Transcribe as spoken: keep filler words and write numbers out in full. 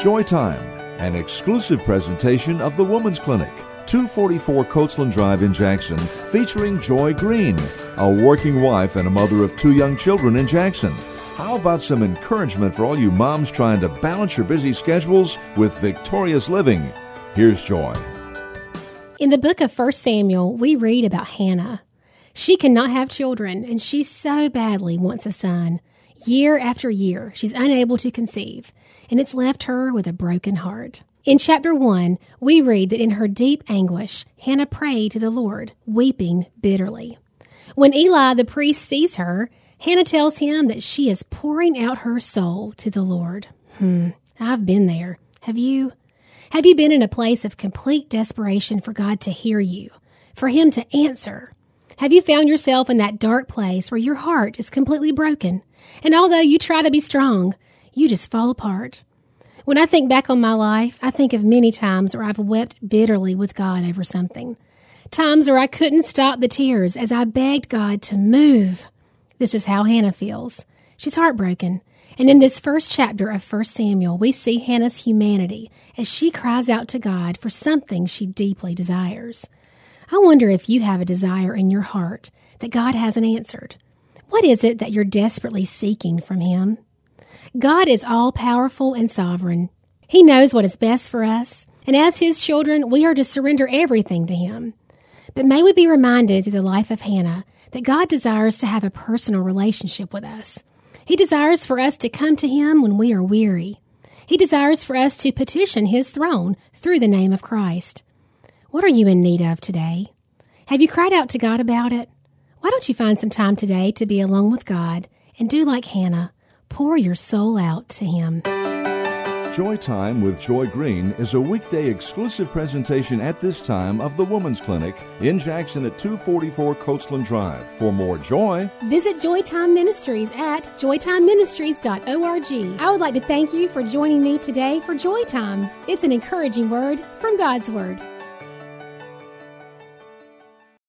Joy Time, an exclusive presentation of the Women's Clinic, two forty-four Coachland Drive in Jackson, featuring Joy Green, a working wife and a mother of two young children in Jackson. How about some encouragement for all you moms trying to balance your busy schedules with victorious living? Here's Joy. In the book of First Samuel, we read about Hannah. She cannot have children, and she so badly wants a son. Year after year, she's unable to conceive, and it's left her with a broken heart. In chapter one, we read that in her deep anguish, Hannah prayed to the Lord, weeping bitterly. When Eli the priest sees her, Hannah tells him that she is pouring out her soul to the Lord. Hmm, I've been there. Have you? Have you been in a place of complete desperation for God to hear you, for Him to answer? Have you found yourself in that dark place where your heart is completely broken, and although you try to be strong, you just fall apart? When I think back on my life, I think of many times where I've wept bitterly with God over something. Times where I couldn't stop the tears as I begged God to move. This is how Hannah feels. She's heartbroken. And in this first chapter of First Samuel, we see Hannah's humanity as she cries out to God for something she deeply desires. I wonder if you have a desire in your heart that God hasn't answered. What is it that you're desperately seeking from Him? God is all-powerful and sovereign. He knows what is best for us, and as His children, we are to surrender everything to Him. But may we be reminded through the life of Hannah that God desires to have a personal relationship with us. He desires for us to come to Him when we are weary. He desires for us to petition His throne through the name of Christ. What are you in need of today? Have you cried out to God about it? Why don't you find some time today to be alone with God and do like Hannah, pour your soul out to Him. Joy Time with Joy Green is a weekday exclusive presentation at this time of the Women's Clinic in Jackson at two forty-four Coachland Drive. For more joy, visit Joy Time Ministries at joy time ministries dot org. I would like to thank you for joining me today for Joy Time. It's an encouraging word from God's Word.